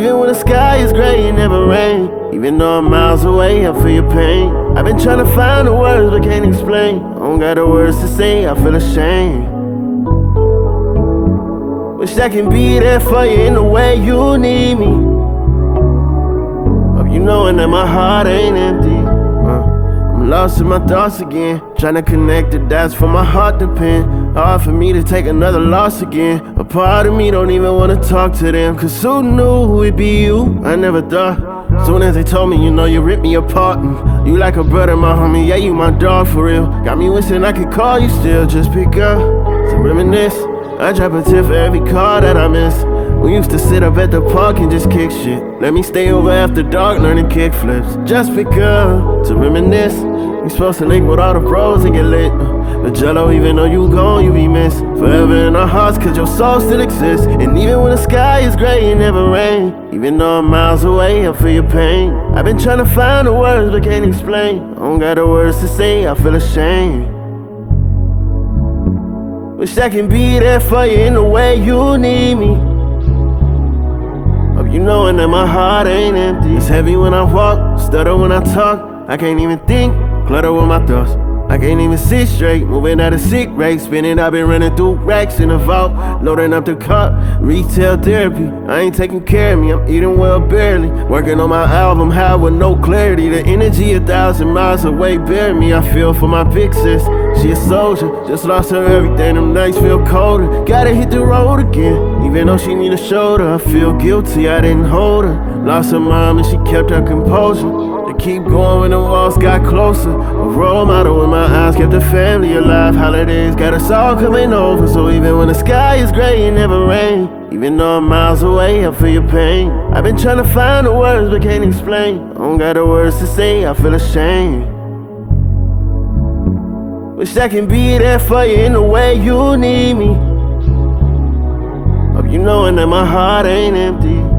even when the sky is gray, it never rain. Even though I'm miles away, I feel your pain. I've been trying to find the words but can't explain. I don't got the words to say, I feel ashamed. Wish I can be there for you in the way you need me. Hope you knowing that my heart ain't empty. I'm lost in my thoughts again, trying to connect the dots for my heart to pin. Hard for me to take another loss again. A part of me don't even wanna talk to them, cause who knew it'd be you? I never thought. Soon as they told me, you know, you ripped me apart. You like a brother, my homie, yeah, you my dog for real. Got me wishing I could call you still, just pick up to reminisce. I drop a tip for every call that I miss. We used to sit up at the park and just kick shit. Let me stay over after dark learning kick flips. Just pick up to reminisce. We supposed to link with all the bros and get lit. But Jello, even though you gone, you be missed. Forever in our hearts, cause your soul still exists. And even when the sky is gray, it never rain. Even though I'm miles away, I feel your pain. I've been trying to find the words but can't explain. I don't got the words to say, I feel ashamed. Wish I can be there for you in the way you need me. Hope you knowing that my heart ain't empty. It's heavy when I walk, stutter when I talk. I can't even think, clutter with my thoughts. I can't even sit straight, moving at a sick rate. Spinning, I've been running through racks in the vault, loading up the car, retail therapy. I ain't taking care of me, I'm eating well barely. Working on my album, high with no clarity. The energy 1,000 miles away buried me. I feel for my big sis, she a soldier. Just lost her everything, them nights feel colder. Gotta hit the road again, even though she need a shoulder. I feel guilty, I didn't hold her. Lost her mom and she kept her composure. Keep going when the walls got closer. A role model in my eyes kept the family alive. Holidays got us all coming over. So even when the sky is gray, it never rain. Even though I'm miles away, I feel your pain. I've been trying to find the words but can't explain. I don't got the words to say, I feel ashamed. Wish I can be there for you in the way you need me. Hope you knowing that my heart ain't empty.